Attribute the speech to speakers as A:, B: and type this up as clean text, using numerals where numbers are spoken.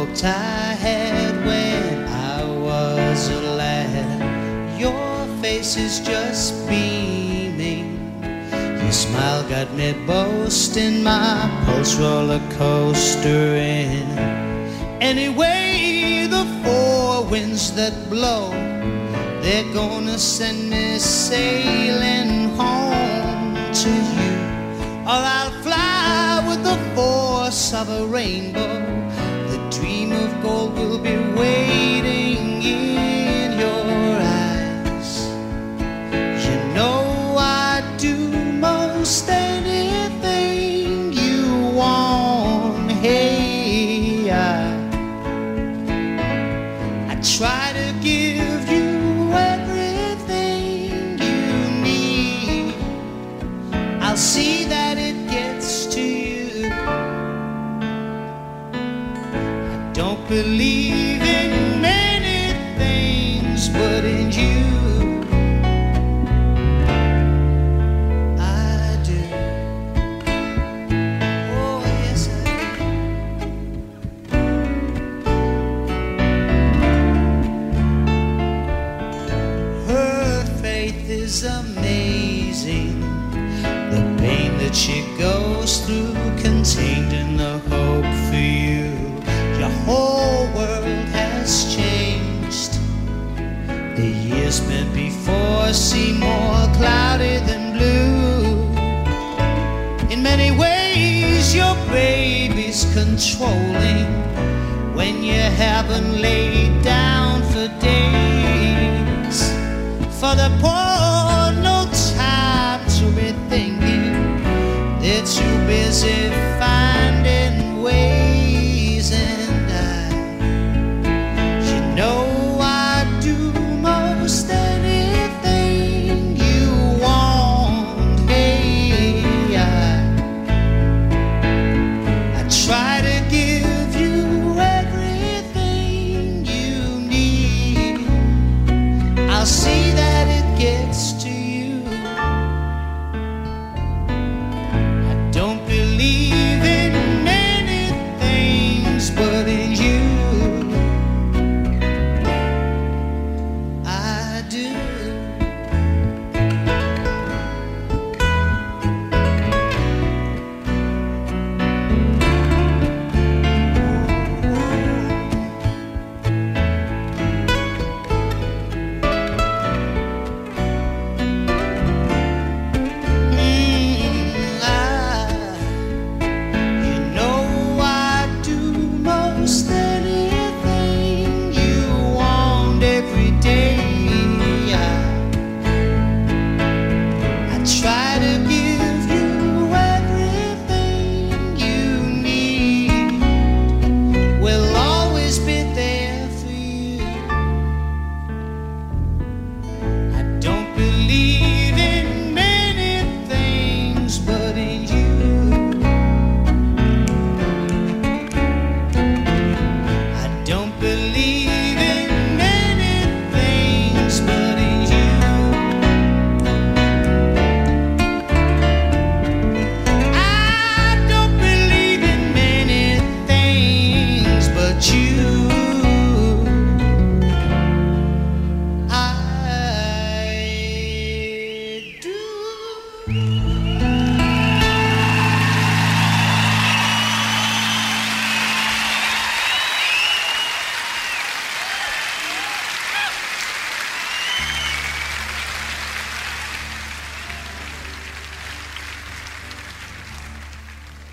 A: hoped I had when I was a lad. Your face is just beaming. Your smile got me boasting, my pulse roller coastering. Anyway, the four winds that blow, they're gonna send me sailing home to you. Or I'll fly with the force of a rainbow. The dream of gold will be waiting in your eyes. You know I'd do most anything you want. Hey, I try to give you everything you need. I'll see that it gets to you. I don't believe in many things, but in you I do. Oh yes I do. Her faith is amazing. The pain that she goes through, contained in the hope for you. Your whole world has changed. The years spent before seem more cloudy than blue. In many ways your baby's controlling when you haven't laid down for days. For the poor, no time to be thinking. They're too busy finding ways, and you know I'd do most anything you want. Hey, I try to give you everything you need. I'll see that it gets to you. I don't believe in many things, but in you I do. You know I do most anything you want every day. I try to give you everything you need. We'll always be there for you. I don't believe in many things, but in you I don't believe in many things, but in you I don't believe in many things, but you I do.